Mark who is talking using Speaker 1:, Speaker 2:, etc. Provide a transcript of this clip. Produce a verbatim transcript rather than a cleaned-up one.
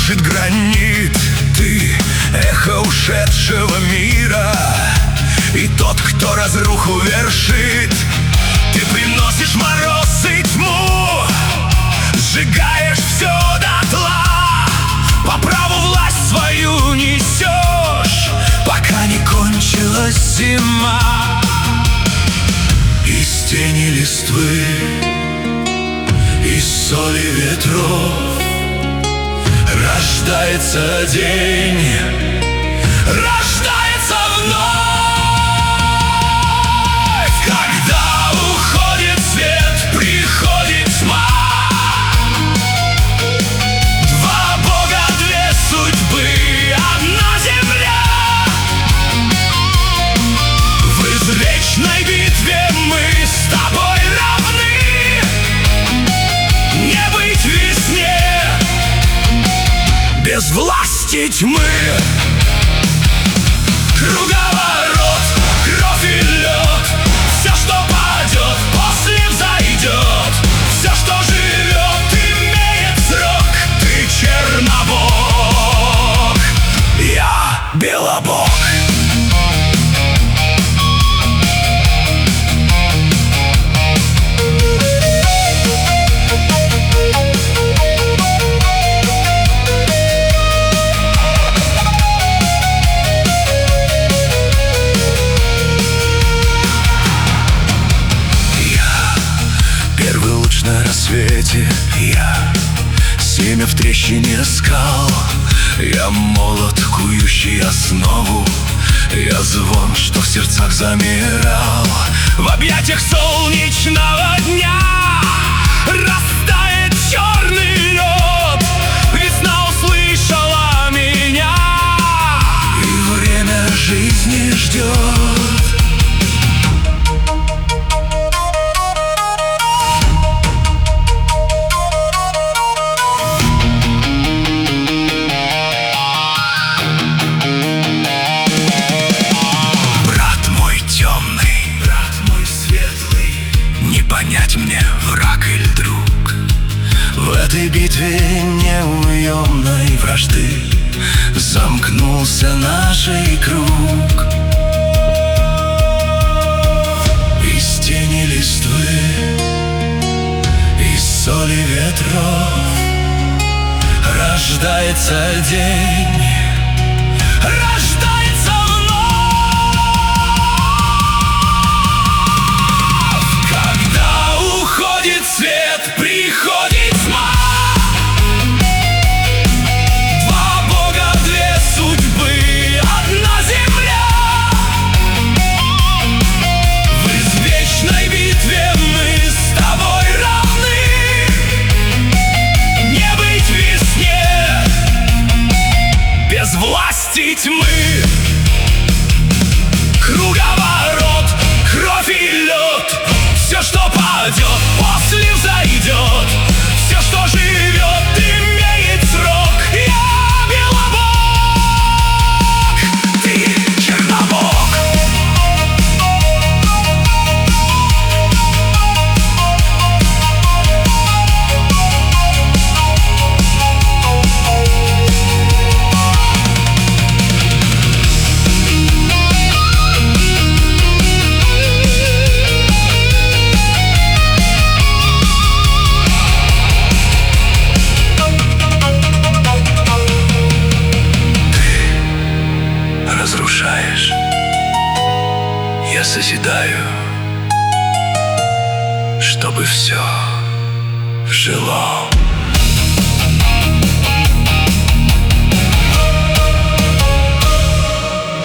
Speaker 1: кружит гранит. Ты эхо ушедшего мира, и тот, кто разруху вершит. Ты приносишь мороз и тьму, сжигаешь все дотла, по праву власть свою несешь, пока не кончилась зима. Из тени листвы, из соли ветров рождается день, рождается вновь. Когда уходит свет, приходит тьма. Два Бога, две судьбы, одна земля. В извечной битве мы с тобой равны. Не быть весне без власти тьмы. Круговорот, кровь и лед, все, что падет, после взойдет. Все, что живет, имеет срок. Ты Чернобог, я Белобог. На рассвете я семя в трещине скал. Я молот, кующий основу. Я звон, что в сердцах замирал. В объятиях солнечного дня растает черный лед. Весна услышала меня, и время жизни ждет. Понять мне, враг или друг, в этой битве неуемной вражды замкнулся наш круг. Из тени листвы, из соли ветров рождается день, рождается вновь. Свет, приходит тьма. Два Бога, две судьбы, одна земля. В извечной битве мы с тобой равны. Не быть весне без власти тьмы. Круговорот, кровь и лед, все, что падет, после взойдет. Все, что живет, имеет срок. Я Белобог, ты Чернобог. Разрушаешь, я созидаю, чтобы все жило.